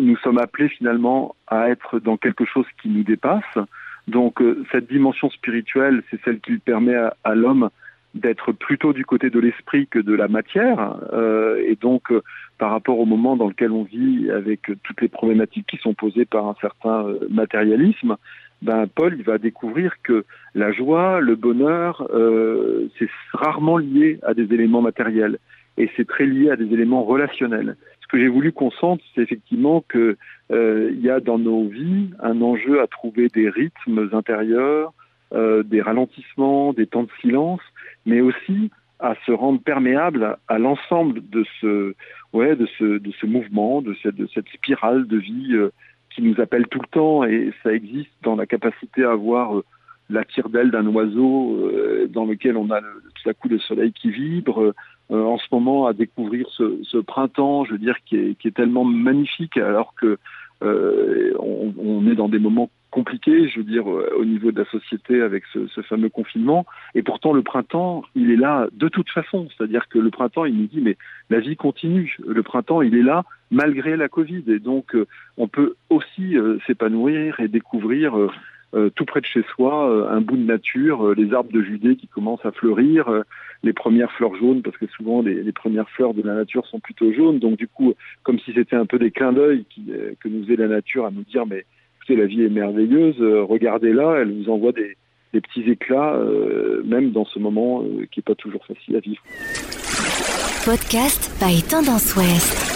nous sommes appelés finalement à être dans quelque chose qui nous dépasse. Donc cette dimension spirituelle, c'est celle qui permet à l'homme d'être plutôt du côté de l'esprit que de la matière. Et donc par rapport au moment dans lequel on vit, avec toutes les problématiques qui sont posées par un certain matérialisme, Paul il va découvrir que la joie, le bonheur, c'est rarement lié à des éléments matériels. Et c'est très lié à des éléments relationnels. Ce que j'ai voulu qu'on sente, c'est effectivement que y a dans nos vies un enjeu à trouver des rythmes intérieurs, des ralentissements, des temps de silence, mais aussi à se rendre perméable à l'ensemble de ce mouvement, de cette spirale de vie qui nous appelle tout le temps. Et ça existe dans la capacité à avoir la tire-d'aile d'un oiseau dans lequel on a tout à coup le soleil qui vibre. En ce moment, à découvrir ce printemps, je veux dire, qui est tellement magnifique, alors que on est dans des moments compliqués, je veux dire, au niveau de la société avec ce fameux confinement. Et pourtant, le printemps, il est là de toute façon. C'est-à-dire que le printemps, il nous dit, mais la vie continue. Le printemps, il est là malgré la Covid. Et donc, on peut aussi s'épanouir et découvrir tout près de chez soi, un bout de nature, les arbres de Judée qui commencent à fleurir, les premières fleurs jaunes, parce que souvent les premières fleurs de la nature sont plutôt jaunes, donc du coup, comme si c'était un peu des clins d'œil que nous faisait la nature à nous dire, mais écoutez, la vie est merveilleuse, regardez-là, elle vous envoie des petits éclats, même dans ce moment qui n'est pas toujours facile à vivre. Podcast by Tendance Ouest.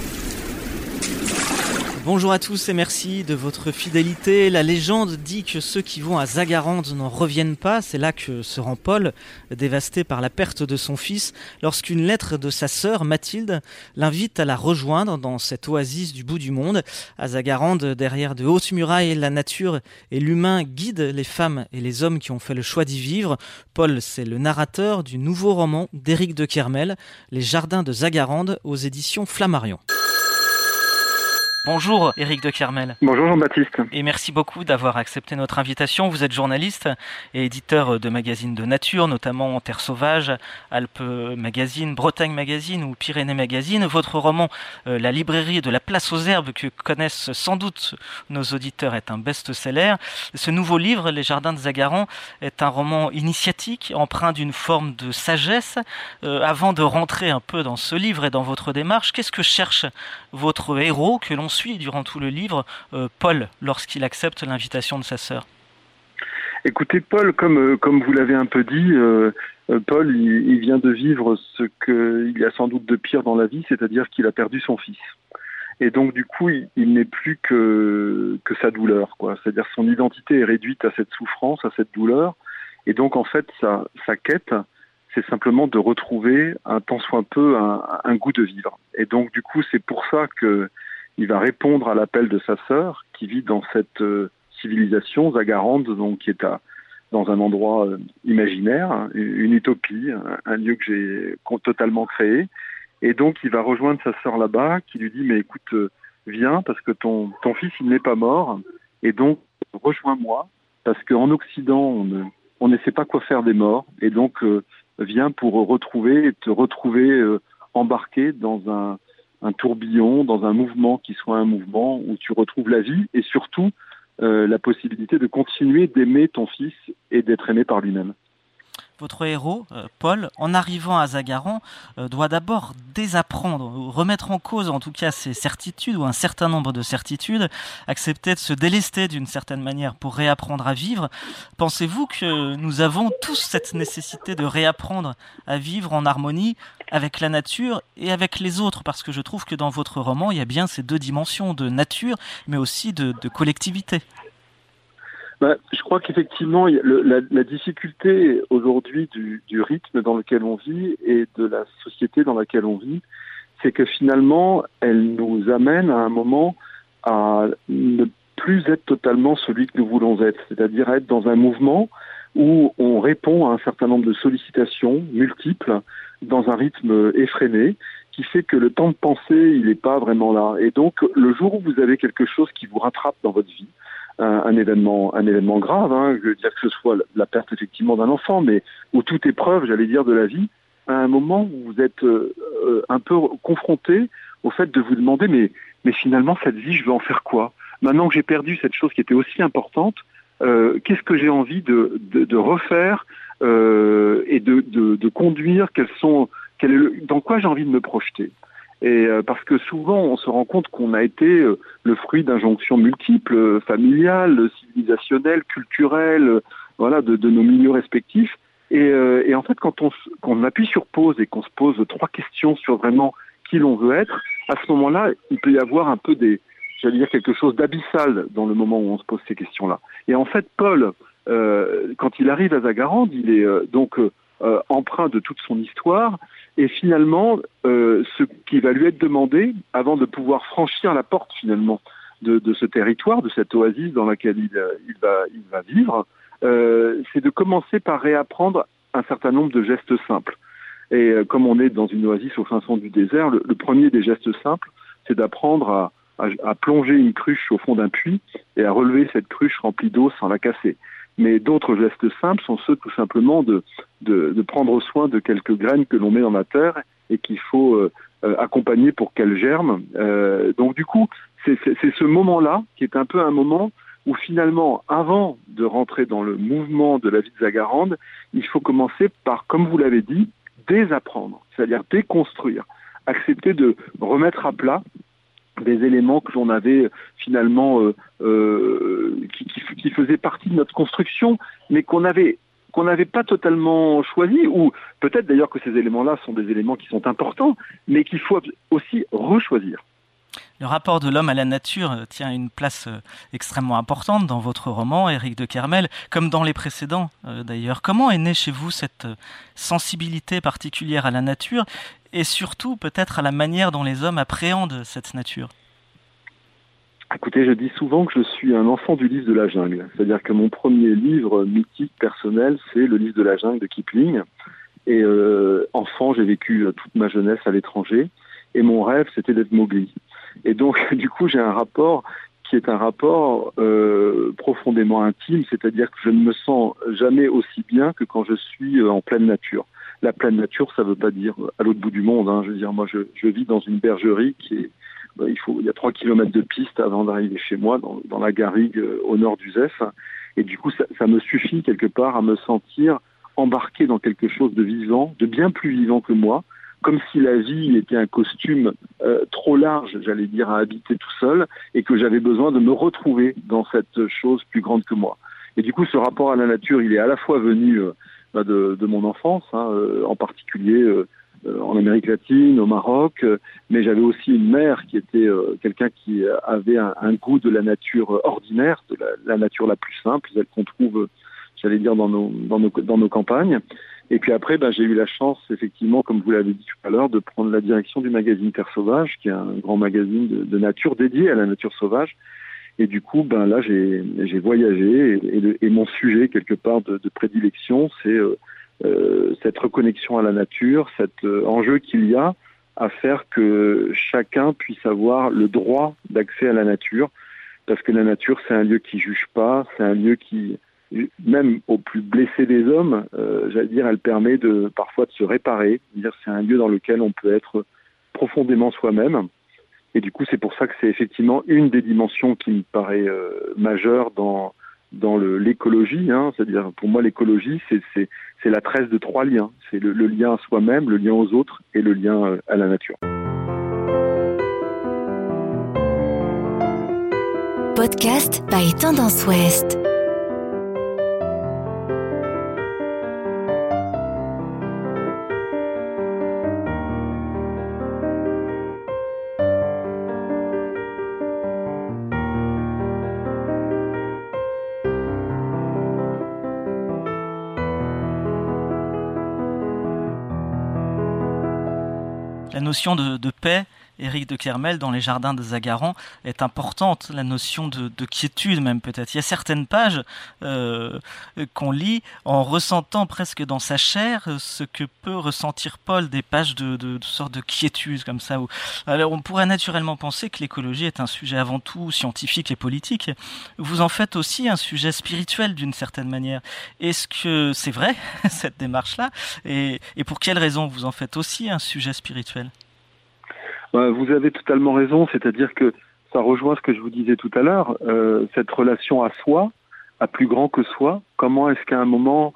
Bonjour à tous et merci de votre fidélité. La légende dit que ceux qui vont à Zagarande n'en reviennent pas. C'est là que se rend Paul, dévasté par la perte de son fils, lorsqu'une lettre de sa sœur Mathilde l'invite à la rejoindre dans cette oasis du bout du monde. À Zagarande, derrière de hautes murailles, la nature et l'humain guident les femmes et les hommes qui ont fait le choix d'y vivre. Paul, c'est le narrateur du nouveau roman d'Éric de Kermel, Les Jardins de Zagarande, aux éditions Flammarion. Bonjour Éric de Kermel. Bonjour Jean-Baptiste. Et merci beaucoup d'avoir accepté notre invitation. Vous êtes journaliste et éditeur de magazines de nature, notamment Terre Sauvage, Alpes Magazine, Bretagne Magazine ou Pyrénées Magazine. Votre roman La librairie de la place aux herbes, que connaissent sans doute nos auditeurs, est un best-seller. Ce nouveau livre, Les Jardins de Zagaran, est un roman initiatique, empreint d'une forme de sagesse. Avant de rentrer un peu dans ce livre et dans votre démarche, qu'est-ce que cherche votre héros que l'on suit durant tout le livre, Paul, lorsqu'il accepte l'invitation de sa sœur? Écoutez, Paul, comme vous l'avez un peu dit, Paul, il vient de vivre ce qu'il y a sans doute de pire dans la vie, c'est-à-dire qu'il a perdu son fils. Et donc, du coup, il n'est plus que sa douleur, quoi. C'est-à-dire son identité est réduite à cette souffrance, à cette douleur. Et donc, en fait, sa quête, c'est simplement de retrouver un tant soit peu un goût de vivre. Et donc, du coup, c'est pour ça que il va répondre à l'appel de sa sœur, qui vit dans cette civilisation, Zagarande, donc qui est dans un endroit imaginaire, une utopie, un lieu que j'ai totalement créé. Et donc, il va rejoindre sa sœur là-bas, qui lui dit, mais écoute, viens, parce que ton fils, il n'est pas mort, et donc, rejoins-moi, parce qu'en Occident, on ne sait pas quoi faire des morts, et donc, viens pour te retrouver embarqué dans un tourbillon, dans un mouvement qui soit un mouvement où tu retrouves la vie et surtout la possibilité de continuer d'aimer ton fils et d'être aimé par lui-même. Votre héros, Paul, en arrivant à Zagaran, doit d'abord désapprendre, remettre en cause en tout cas ses certitudes ou un certain nombre de certitudes, accepter de se délester d'une certaine manière pour réapprendre à vivre. Pensez-vous que nous avons tous cette nécessité de réapprendre à vivre en harmonie avec la nature et avec les autres? Parce que je trouve que dans votre roman, il y a bien ces deux dimensions de nature, mais aussi de collectivité. Je crois qu'effectivement, la difficulté aujourd'hui du rythme dans lequel on vit et de la société dans laquelle on vit, c'est que finalement, elle nous amène à un moment à ne plus être totalement celui que nous voulons être, c'est-à-dire être dans un mouvement où on répond à un certain nombre de sollicitations multiples dans un rythme effréné, qui fait que le temps de penser, il n'est pas vraiment là. Et donc, le jour où vous avez quelque chose qui vous rattrape dans votre vie, un événement grave, je veux dire que ce soit la perte effectivement d'un enfant, mais ou toute épreuve, j'allais dire, de la vie, à un moment où vous êtes un peu confronté au fait de vous demander, mais mais finalement cette vie, je veux en faire quoi? Maintenant que j'ai perdu cette chose qui était aussi importante, qu'est-ce que j'ai envie de refaire et de conduire? Dans quoi j'ai envie de me projeter? Et parce que souvent, on se rend compte qu'on a été le fruit d'injonctions multiples, familiales, civilisationnelles, culturelles, voilà, de nos milieux respectifs. Et en fait, quand on appuie sur pause et qu'on se pose 3 questions sur vraiment qui l'on veut être, à ce moment-là, il peut y avoir un peu j'allais dire quelque chose d'abyssal dans le moment où on se pose ces questions-là. Et en fait, Paul, quand il arrive à Zagorod, il est empreint de toute son histoire, et finalement, ce qui va lui être demandé, avant de pouvoir franchir la porte finalement de ce territoire, de cette oasis dans laquelle il va vivre, c'est de commencer par réapprendre un certain nombre de gestes simples. Et comme on est dans une oasis au fin fond du désert, le premier des gestes simples, c'est d'apprendre à plonger une cruche au fond d'un puits et à relever cette cruche remplie d'eau sans la casser. Mais d'autres gestes simples sont ceux tout simplement de prendre soin de quelques graines que l'on met dans la terre et qu'il faut accompagner pour qu'elles germent. Donc du coup, c'est ce moment-là qui est un peu un moment où finalement, avant de rentrer dans le mouvement de la vie de Zagorod, il faut commencer par, comme vous l'avez dit, désapprendre, c'est-à-dire déconstruire, accepter de remettre à plat des éléments que l'on avait finalement qui faisaient partie de notre construction, mais qu'on n'avait pas totalement choisi, ou peut-être d'ailleurs que ces éléments-là sont des éléments qui sont importants, mais qu'il faut aussi rechoisir. Le rapport de l'homme à la nature tient une place extrêmement importante dans votre roman, Éric de Kermel, comme dans les précédents d'ailleurs. Comment est née chez vous cette sensibilité particulière à la nature et surtout peut-être à la manière dont les hommes appréhendent cette nature? Écoutez, je dis souvent que je suis un enfant du livre de la jungle. C'est-à-dire que mon premier livre mythique personnel, c'est le livre de la jungle de Kipling. Et enfant, j'ai vécu toute ma jeunesse à l'étranger. Et mon rêve, c'était d'être Mowgli. Et donc, du coup, j'ai un rapport qui est un rapport profondément intime, c'est-à-dire que je ne me sens jamais aussi bien que quand je suis en pleine nature. La pleine nature, ça ne veut pas dire à l'autre bout du monde. Hein. Je veux dire, moi, je vis dans une bergerie qui est... il y a 3 kilomètres de piste avant d'arriver chez moi, dans la garrigue au nord d'Uzès. Et du coup, ça me suffit quelque part à me sentir embarqué dans quelque chose de vivant, de bien plus vivant que moi, comme si la vie était un costume trop large, j'allais dire, à habiter tout seul, et que j'avais besoin de me retrouver dans cette chose plus grande que moi. Et du coup, ce rapport à la nature, il est à la fois venu de mon enfance, en particulier en Amérique latine, au Maroc, mais j'avais aussi une mère qui était quelqu'un qui avait un goût de la nature ordinaire, de la nature la plus simple, celle qu'on trouve, j'allais dire, dans nos campagnes. Et puis après, j'ai eu la chance, effectivement, comme vous l'avez dit tout à l'heure, de prendre la direction du magazine Terre Sauvage, qui est un grand magazine de nature dédié à la nature sauvage. Et du coup, là, j'ai voyagé et mon sujet, quelque part, de prédilection, c'est cette reconnexion à la nature, cet enjeu qu'il y a à faire que chacun puisse avoir le droit d'accès à la nature, parce que la nature, c'est un lieu qui juge pas, c'est un lieu qui, même au plus blessé des hommes, j'allais dire, elle permet parfois de se réparer. C'est un lieu dans lequel on peut être profondément soi-même. Et du coup, c'est pour ça que c'est effectivement une des dimensions qui me paraît majeure dans l'écologie. C'est-à-dire, pour moi, l'écologie, c'est la tresse de 3 liens. C'est le lien à soi-même, le lien aux autres et le lien à la nature. Podcast by Tendance Ouest. La notion de paix, Éric de Kermel, dans les jardins de Zagorod, est importante. La notion de quiétude, même peut-être. Il y a certaines pages qu'on lit en ressentant presque dans sa chair ce que peut ressentir Paul, des pages de sorte de quiétude comme ça. Alors on pourrait naturellement penser que l'écologie est un sujet avant tout scientifique et politique. Vous en faites aussi un sujet spirituel d'une certaine manière. Est-ce que c'est vrai, cette démarche-là, et pour quelles raisons vous en faites aussi un sujet spirituel? Vous avez totalement raison, c'est-à-dire que ça rejoint ce que je vous disais tout à l'heure, cette relation à soi, à plus grand que soi. Comment est-ce qu'à un moment,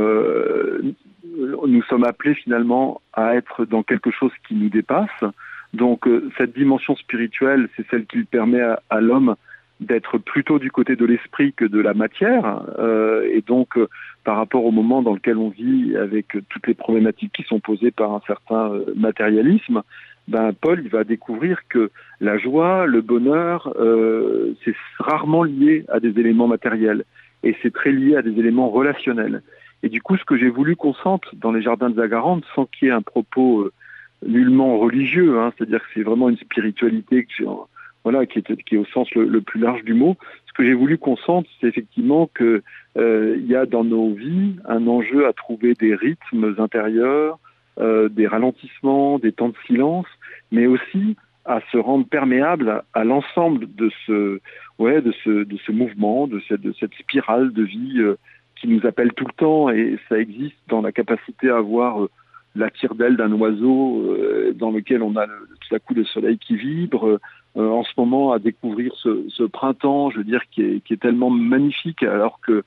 nous sommes appelés finalement à être dans quelque chose qui nous dépasse. Donc cette dimension spirituelle, c'est celle qui permet à l'homme d'être plutôt du côté de l'esprit que de la matière. Et donc, par rapport au moment dans lequel on vit, avec toutes les problématiques qui sont posées par un certain matérialisme, Paul il va découvrir que la joie, le bonheur, c'est rarement lié à des éléments matériels. Et c'est très lié à des éléments relationnels. Et du coup, ce que j'ai voulu qu'on sente dans les jardins de Zagarante, sans qu'il y ait un propos nullement religieux, c'est-à-dire que c'est vraiment une spiritualité que qui est au sens le plus large du mot. Ce que j'ai voulu qu'on sente, c'est effectivement que y a dans nos vies un enjeu à trouver des rythmes intérieurs, des ralentissements, des temps de silence, mais aussi à se rendre perméable à l'ensemble de ce mouvement, de cette spirale de vie qui nous appelle tout le temps, et ça existe dans la capacité à avoir la tire-d'aile d'un oiseau dans lequel on a tout à coup le soleil qui vibre, en ce moment à découvrir ce printemps, je veux dire, qui est tellement magnifique, alors que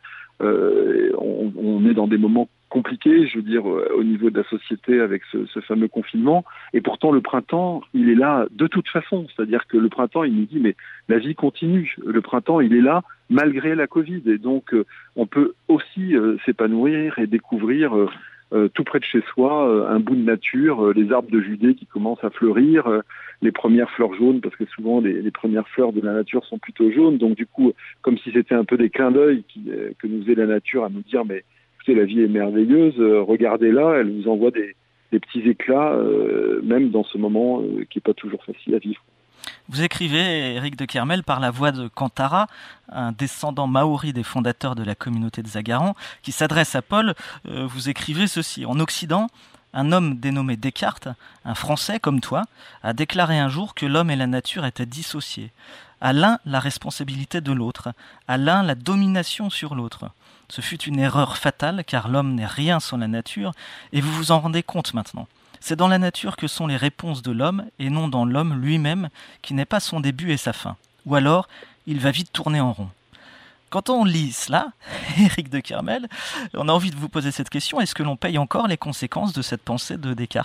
on est dans des moments compliqués, je veux dire, au niveau de la société avec ce fameux confinement, et pourtant le printemps, il est là de toute façon, c'est-à-dire que le printemps, il nous dit, mais la vie continue, le printemps, il est là malgré la Covid, et donc on peut aussi s'épanouir et découvrir tout près de chez soi, un bout de nature, les arbres de Judée qui commencent à fleurir, les premières fleurs jaunes, parce que souvent les premières fleurs de la nature sont plutôt jaunes, donc du coup, comme si c'était un peu des clins d'œil que nous faisait la nature à nous dire, mais écoutez, la vie est merveilleuse, regardez-la, elle vous envoie des petits éclats, même dans ce moment qui n'est pas toujours facile à vivre. Vous écrivez, Éric de Kermel, par la voix de Kantara, un descendant maori des fondateurs de la communauté de Zagaran, qui s'adresse à Paul. Vous écrivez ceci: en Occident, un homme dénommé Descartes, un Français comme toi, a déclaré un jour que l'homme et la nature étaient dissociés. À l'un, la responsabilité de l'autre, à l'un, la domination sur l'autre. Ce fut une erreur fatale, car l'homme n'est rien sans la nature, et vous vous en rendez compte maintenant. C'est dans la nature que sont les réponses de l'homme, et non dans l'homme lui-même, qui n'est pas son début et sa fin. Ou alors, il va vite tourner en rond. Quand on lit cela, Éric de Kermel, on a envie de vous poser cette question: est-ce que l'on paye encore les conséquences de cette pensée de Descartes ?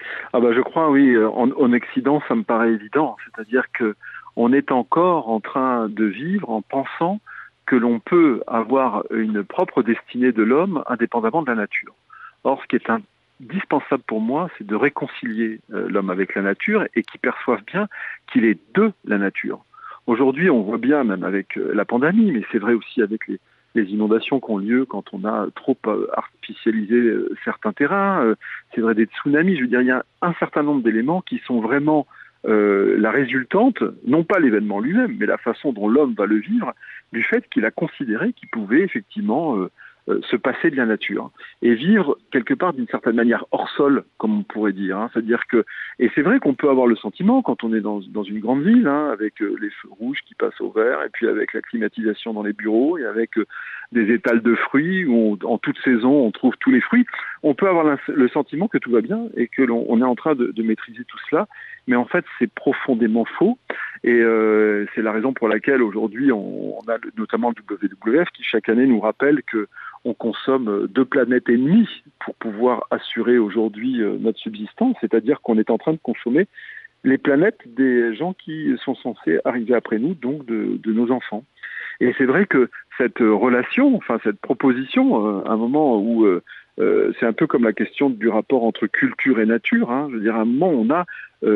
Je crois, oui. En Occident, ça me paraît évident. C'est-à-dire que on est encore en train de vivre en pensant que l'on peut avoir une propre destinée de l'homme indépendamment de la nature. Or, ce qui est indispensable pour moi, c'est de réconcilier l'homme avec la nature et qu'il perçoive bien qu'il est de la nature. Aujourd'hui, on voit bien, même avec la pandémie, mais c'est vrai aussi avec les inondations qui ont lieu quand on a trop artificialisé certains terrains, c'est vrai des tsunamis, je veux dire, il y a un certain nombre d'éléments qui sont vraiment la résultante, non pas l'événement lui-même, mais la façon dont l'homme va le vivre, du fait qu'il a considéré qu'il pouvait effectivement se passer de la nature et vivre quelque part d'une certaine manière hors sol, comme on pourrait dire. C'est-à-dire que, et c'est vrai qu'on peut avoir le sentiment quand on est dans une grande ville, avec les feux rouges qui passent au vert, et puis avec la climatisation dans les bureaux, et avec des étals de fruits où en toute saison on trouve tous les fruits, on peut avoir le sentiment que tout va bien et que l'on est en train de maîtriser tout cela, mais en fait c'est profondément faux. Et c'est la raison pour laquelle aujourd'hui on a notamment le WWF qui chaque année nous rappelle que on consomme 2 planètes et demie pour pouvoir assurer aujourd'hui notre subsistance, c'est-à-dire qu'on est en train de consommer les planètes des gens qui sont censés arriver après nous, donc de nos enfants. Et c'est vrai que cette relation, cette proposition, à un moment où c'est un peu comme la question du rapport entre culture et nature, je veux dire, à un moment on a,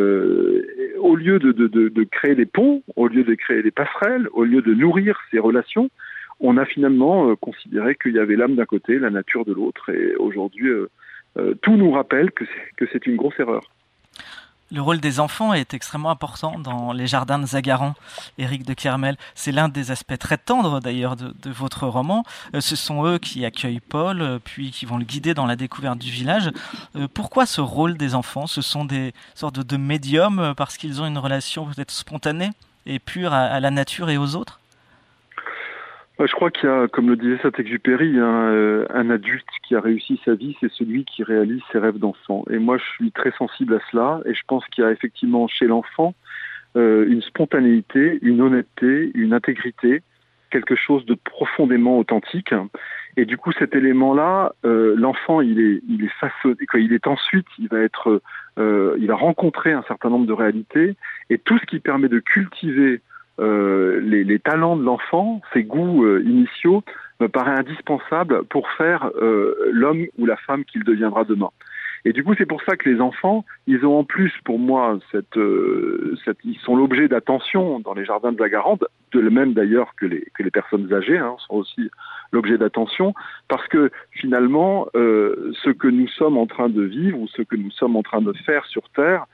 au lieu de créer des ponts, au lieu de créer des passerelles, au lieu de nourrir ces relations, on a finalement considéré qu'il y avait l'âme d'un côté, la nature de l'autre, et aujourd'hui tout nous rappelle que c'est une grosse erreur. Le rôle des enfants est extrêmement important dans les jardins de Zagaran, Éric de Kermel. C'est l'un des aspects très tendres d'ailleurs de votre roman. Ce sont eux qui accueillent Paul, puis qui vont le guider dans la découverte du village. Pourquoi ce rôle des enfants ? Ce sont des sortes de médiums parce qu'ils ont une relation peut-être spontanée et pure à la nature et aux autres ? Je crois qu'il y a, comme le disait Saint-Exupéry, un adulte qui a réussi sa vie, c'est celui qui réalise ses rêves d'enfant. Et moi, je suis très sensible à cela, et je pense qu'il y a effectivement chez l'enfant une spontanéité, une honnêteté, une intégrité, quelque chose de profondément authentique. Et du coup, cet élément-là, l'enfant, il est façonné, il est ensuite, il va rencontrer un certain nombre de réalités, et tout ce qui permet de cultiver les talents de l'enfant, ses goûts initiaux, me paraît indispensable pour faire l'homme ou la femme qu'il deviendra demain. Et du coup, c'est pour ça que les enfants, ils ont en plus, pour moi, ils sont l'objet d'attention dans les jardins de la Garande, de même d'ailleurs que les personnes âgées sont aussi l'objet d'attention, parce que finalement, ce que nous sommes en train de vivre ou ce que nous sommes en train de faire sur Terre,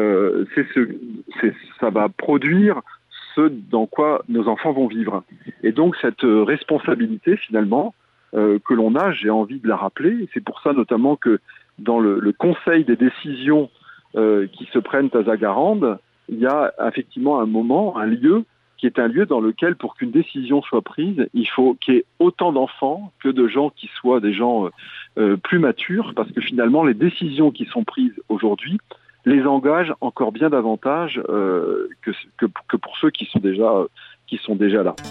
ça va produire ce dans quoi nos enfants vont vivre. Et donc cette responsabilité finalement que l'on a, j'ai envie de la rappeler. Et c'est pour ça notamment que dans le conseil des décisions qui se prennent à Zagarande, il y a effectivement un moment, un lieu, qui est un lieu dans lequel, pour qu'une décision soit prise, il faut qu'il y ait autant d'enfants que de gens qui soient des gens plus matures, parce que finalement, les décisions qui sont prises aujourd'hui les engagent encore bien davantage que pour ceux qui sont déjà là.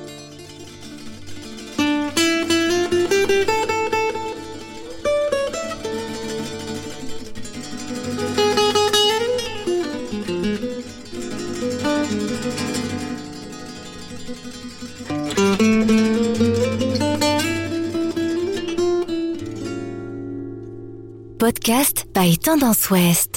Podcast by Tendance Ouest.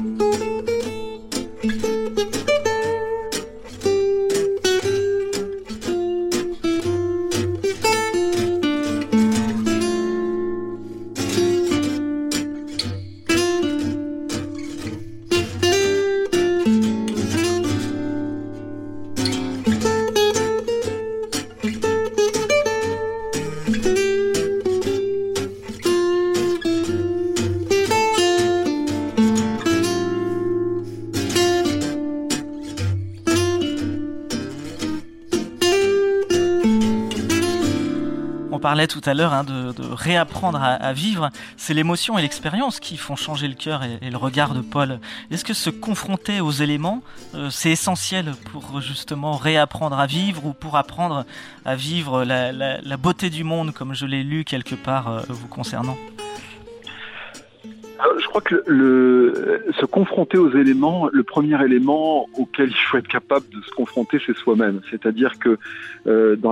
On parlait tout à l'heure de réapprendre à vivre. C'est l'émotion et l'expérience qui font changer le cœur et le regard de Paul. Est-ce que se confronter aux éléments, c'est essentiel pour justement réapprendre à vivre ou pour apprendre à vivre la beauté du monde, comme je l'ai lu quelque part vous concernant ? Je crois que se confronter aux éléments, le premier élément auquel il faut être capable de se confronter, c'est soi-même. C'est-à-dire que dans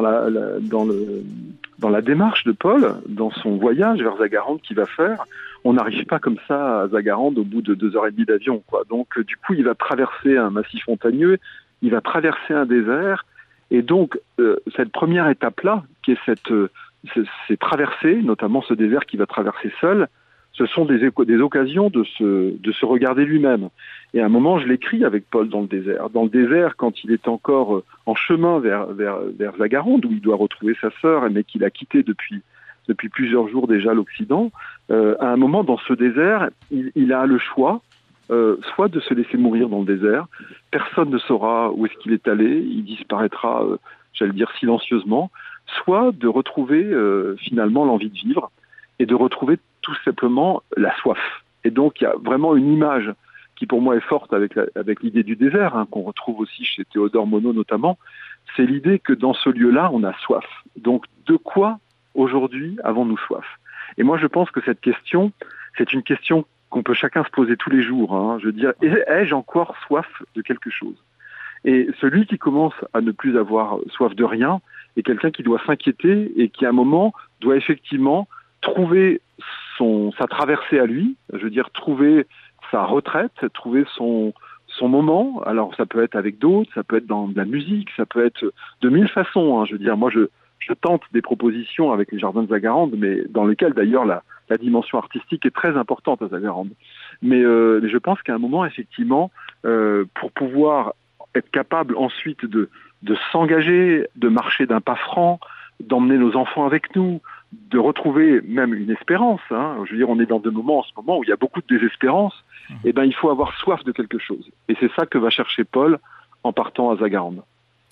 la démarche de Paul, dans son voyage vers Zagarande qu'il va faire, on n'arrive pas comme ça à Zagarande au bout de 2h30 d'avion, quoi. Donc du coup, il va traverser un massif montagneux, il va traverser un désert, et donc cette première étape-là, qui est ces traversées, notamment ce désert qu'il va traverser seul, ce sont des occasions de se regarder lui-même. Et à un moment, je l'écris avec Paul dans le désert. Dans le désert, quand il est encore en chemin vers Zagarande, où il doit retrouver sa sœur, mais qu'il a quitté depuis plusieurs jours déjà l'Occident, à un moment, dans ce désert, il a le choix, soit de se laisser mourir dans le désert, personne ne saura où est-ce qu'il est allé, il disparaîtra, j'allais dire silencieusement, soit de retrouver finalement l'envie de vivre, et de retrouver tout simplement la soif. Et donc il y a vraiment une image qui pour moi est forte avec l'idée du désert, qu'on retrouve aussi chez Théodore Monod notamment, c'est l'idée que dans ce lieu-là, on a soif. Donc de quoi aujourd'hui avons-nous soif ? Et moi je pense que cette question, c'est une question qu'on peut chacun se poser tous les jours. Je veux dire, ai-je encore soif de quelque chose ? Et celui qui commence à ne plus avoir soif de rien est quelqu'un qui doit s'inquiéter et qui à un moment doit effectivement trouver sa traversée à lui, je veux dire trouver sa retraite, trouver son moment. Alors ça peut être avec d'autres, ça peut être dans de la musique, ça peut être de mille façons. Je veux dire, moi je tente des propositions avec les jardins de Zagarande, mais dans lesquels d'ailleurs la dimension artistique est très importante à Zagarande. Mais je pense qu'à un moment effectivement, pour pouvoir être capable ensuite de s'engager, de marcher d'un pas franc, d'emmener nos enfants avec nous, de retrouver même une espérance. Je veux dire, on est dans des moments en ce moment où il y a beaucoup de désespérance. Et ben, il faut avoir soif de quelque chose. Et c'est ça que va chercher Paul en partant à Zagarande.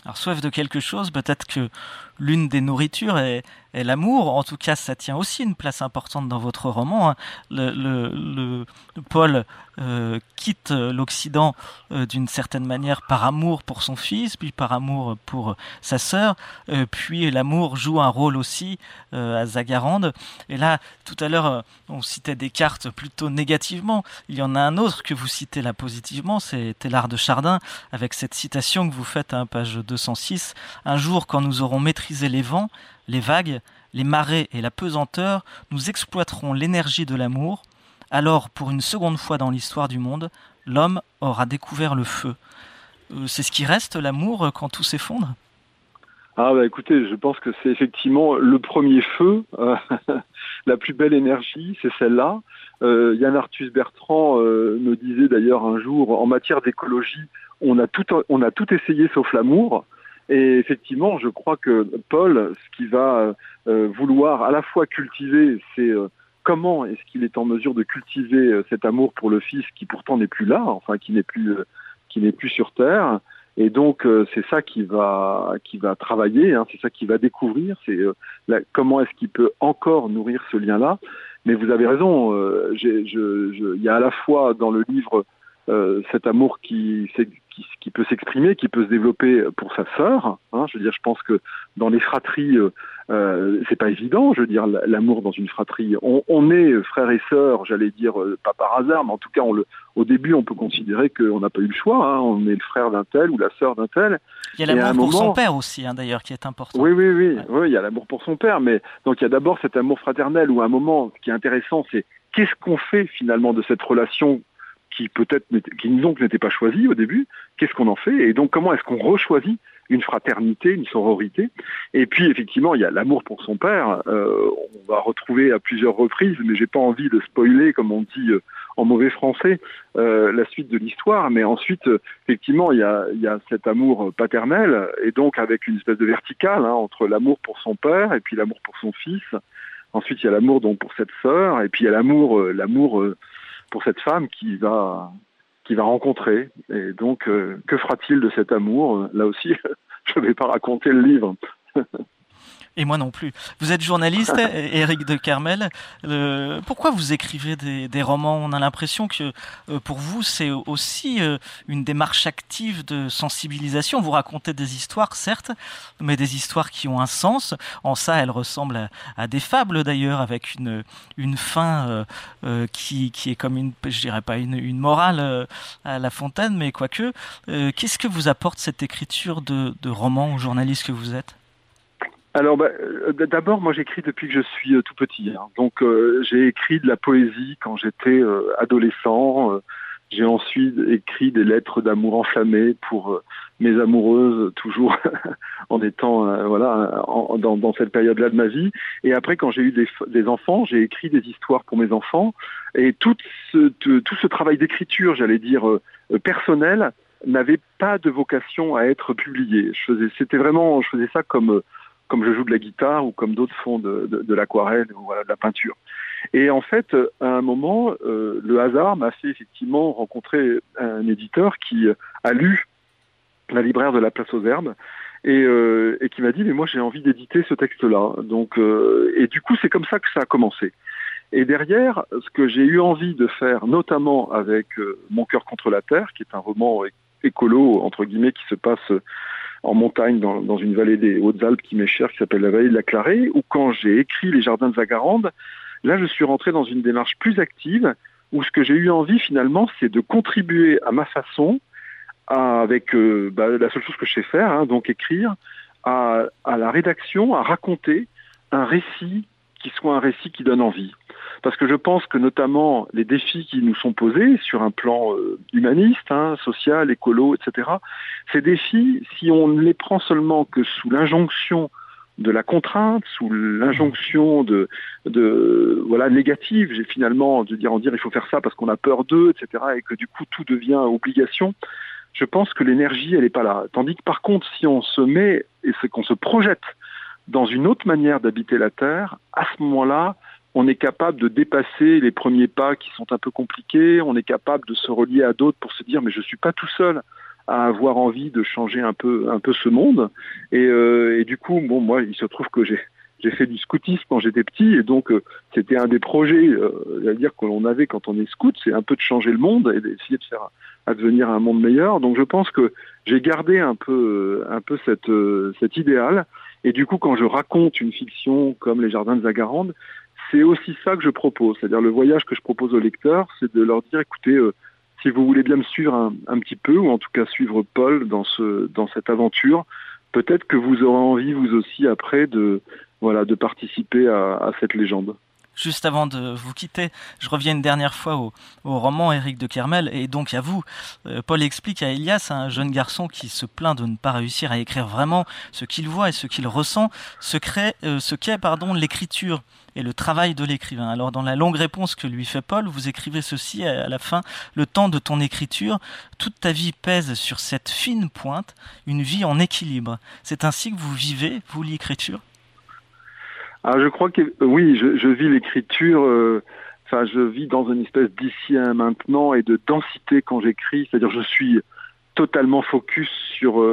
Alors, soif de quelque chose, peut-être que l'une des nourritures est l'amour. En tout cas, ça tient aussi une place importante dans votre roman, hein. Paul quitte l'Occident d'une certaine manière par amour pour son fils, puis par amour pour sa sœur, puis l'amour joue un rôle aussi à Zagarande. Et là, tout à l'heure, on citait Descartes plutôt négativement. Il y en a un autre que vous citez là positivement, c'est Teilhard de Chardin, avec cette citation que vous faites à page 206. Un jour, quand nous aurons maîtrisé les vents, les vagues, les marées et la pesanteur, nous exploiterons l'énergie de l'amour. Alors, pour une seconde fois dans l'histoire du monde, l'homme aura découvert le feu. C'est ce qui reste, l'amour, quand tout s'effondre ? Ah bah écoutez, je pense que c'est effectivement le premier feu, la plus belle énergie, c'est celle-là. Yann Arthus Bertrand me disait d'ailleurs un jour, en matière d'écologie, on a tout essayé sauf l'amour. Et effectivement, je crois que Paul, ce qu'il va vouloir à la fois cultiver, c'est comment est-ce qu'il est en mesure de cultiver cet amour pour le fils qui pourtant n'est plus là, enfin qui n'est plus sur Terre. Et donc c'est ça qui va travailler, hein, c'est ça qu'il va découvrir, c'est comment est-ce qu'il peut encore nourrir ce lien-là. Mais vous avez raison, il y a à la fois dans le livre cet amour qui peut s'exprimer, qui peut se développer pour sa sœur. Hein, je veux dire, je pense que dans les fratries, c'est pas évident. Je veux dire, l'amour dans une fratrie, on est frères et sœurs, j'allais dire pas par hasard, mais en tout cas, au début, on peut considérer qu'on n'a pas eu le choix. Hein, on est le frère d'un tel ou la sœur d'un tel. Il y a l'amour pour son père aussi, hein, d'ailleurs, qui est important. Oui, il y a l'amour pour son père, mais donc il y a d'abord cet amour fraternel où à un moment, ce qui est intéressant, c'est qu'est-ce qu'on fait finalement de cette relation qui disons que n'était pas choisi au début, qu'est-ce qu'on en fait et donc comment est-ce qu'on rechoisit une fraternité, une sororité. Et puis effectivement il y a l'amour pour son père, on va retrouver à plusieurs reprises, mais j'ai pas envie de spoiler comme on dit en mauvais français la suite de l'histoire, mais ensuite effectivement il y a cet amour paternel et donc avec une espèce de verticale entre l'amour pour son père et puis l'amour pour son fils. Ensuite il y a l'amour donc pour cette sœur et puis il y a l'amour pour cette femme qui va rencontrer. Et donc, que fera-t-il de cet amour ? Là aussi, je ne vais pas raconter le livre. Et moi non plus. Vous êtes journaliste, Éric de Kermel. Pourquoi vous écrivez des romans ? On a l'impression que pour vous, c'est aussi une démarche active de sensibilisation. Vous racontez des histoires, certes, mais des histoires qui ont un sens. En ça, elles ressemblent à des fables d'ailleurs, avec une fin qui est comme je dirais pas une morale à La Fontaine, mais quoique. Qu'est-ce que vous apporte cette écriture de roman aux journalistes que vous êtes ? Alors, d'abord, moi, j'écris depuis que je suis tout petit. Hein. Donc, j'ai écrit de la poésie quand j'étais adolescent. J'ai ensuite écrit des lettres d'amour enflammées pour mes amoureuses, toujours en étant dans cette période-là de ma vie. Et après, quand j'ai eu des enfants, j'ai écrit des histoires pour mes enfants. Et tout ce travail d'écriture, j'allais dire personnel, n'avait pas de vocation à être publié. Je faisais ça comme je joue de la guitare ou comme d'autres font de l'aquarelle ou de la peinture. Et en fait, à un moment, le hasard m'a fait effectivement rencontrer un éditeur qui a lu La libraire de la Place aux Herbes et qui m'a dit « mais moi j'ai envie d'éditer ce texte-là ». Donc, et du coup, c'est comme ça que ça a commencé. Et derrière, ce que j'ai eu envie de faire, notamment avec Mon cœur contre la terre, qui est un roman écolo, entre guillemets, qui se passe en montagne, dans une vallée des Hautes-Alpes qui m'est chère, qui s'appelle la vallée de la Clarée, où quand j'ai écrit Les Jardins de Zagarande, là je suis rentré dans une démarche plus active, où ce que j'ai eu envie finalement, c'est de contribuer à ma façon, avec la seule chose que je sais faire, donc écrire, à la rédaction, à raconter un récit qui soit un récit qui donne envie. Parce que je pense que notamment les défis qui nous sont posés sur un plan humaniste, social, écolo, etc., ces défis, si on ne les prend seulement que sous l'injonction de la contrainte, sous l'injonction négative, j'ai finalement de dire il faut faire ça parce qu'on a peur d'eux, etc., et que du coup tout devient obligation, je pense que l'énergie elle n'est pas là. Tandis que par contre, si on se met et qu'on se projette dans une autre manière d'habiter la Terre, à ce moment-là, on est capable de dépasser les premiers pas qui sont un peu compliqués, on est capable de se relier à d'autres pour se dire mais je suis pas tout seul à avoir envie de changer un peu ce monde. Et du coup, bon, moi, il se trouve que j'ai fait du scoutisme quand j'étais petit, et donc c'était un des projets, dire que l'on avait quand on est scout, c'est un peu de changer le monde et d'essayer de faire advenir un monde meilleur. Donc je pense que j'ai gardé un peu cet idéal. Et du coup, quand je raconte une fiction comme Les Jardins de Zagarander, c'est aussi ça que je propose. C'est-à-dire le voyage que je propose aux lecteurs, c'est de leur dire, écoutez, si vous voulez bien me suivre un petit peu, ou en tout cas suivre Paul dans cette aventure, peut-être que vous aurez envie, vous aussi, après, de participer à cette légende. Juste avant de vous quitter, je reviens une dernière fois au roman Éric de Kermel, et donc à vous. Paul explique à Elias, un jeune garçon qui se plaint de ne pas réussir à écrire vraiment ce qu'il voit et ce qu'il ressent, ce qu'est l'écriture et le travail de l'écrivain. Alors dans la longue réponse que lui fait Paul, vous écrivez ceci à la fin: le temps de ton écriture, toute ta vie pèse sur cette fine pointe, une vie en équilibre. C'est ainsi que vous vivez, vous, l'écriture? Alors je crois que oui, je vis l'écriture, je vis dans une espèce d'ici à maintenant et de densité quand j'écris, c'est-à-dire je suis totalement focus sur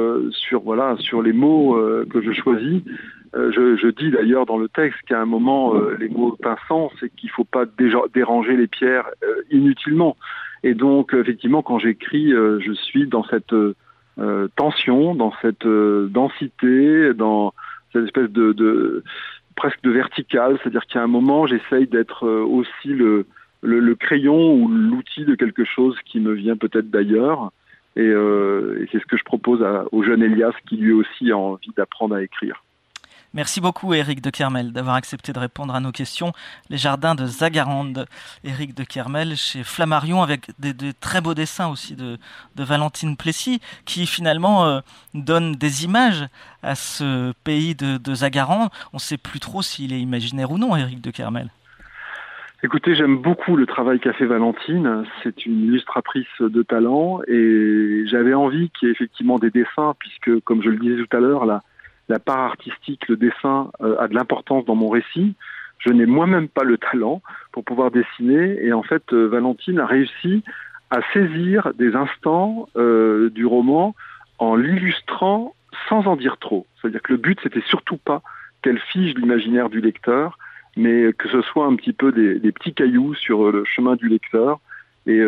les mots que je choisis. Je dis d'ailleurs dans le texte qu'à un moment les mots pinçants, c'est qu'il faut pas déranger les pierres inutilement. Et donc effectivement quand j'écris, je suis dans cette tension, dans cette densité, dans cette espèce de presque de vertical, c'est-à-dire qu'à un moment, j'essaye d'être aussi le crayon ou l'outil de quelque chose qui me vient peut-être d'ailleurs. Et c'est ce que je propose au jeune Elias qui lui aussi a envie d'apprendre à écrire. Merci beaucoup Éric de Kermel d'avoir accepté de répondre à nos questions. Les Jardins de Zagarander, Éric de Kermel chez Flammarion, avec des très beaux dessins aussi de Valentine Plessis, qui finalement donne des images à ce pays de Zagarander. On ne sait plus trop s'il est imaginaire ou non, Éric de Kermel. Écoutez, j'aime beaucoup le travail qu'a fait Valentine. C'est une illustratrice de talent et j'avais envie qu'il y ait effectivement des dessins, puisque comme je le disais tout à l'heure, la part artistique, le dessin a de l'importance dans mon récit. Je n'ai moi-même pas le talent pour pouvoir dessiner. Et en fait, Valentine a réussi à saisir des instants du roman en l'illustrant sans en dire trop. C'est-à-dire que le but, c'était surtout pas qu'elle fige l'imaginaire du lecteur, mais que ce soit un petit peu des petits cailloux sur le chemin du lecteur. Et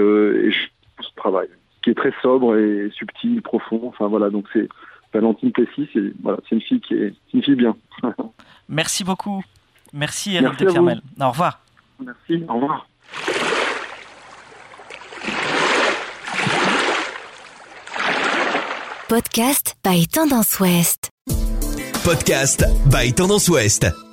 ce travail, qui est très sobre et subtil, profond. Enfin voilà, donc c'est Valentine Plessis, c'est une fille bien. Merci beaucoup. Merci Éric de Kermel. Au revoir. Merci, au revoir. Podcast by Tendance Ouest. Podcast by Tendance Ouest.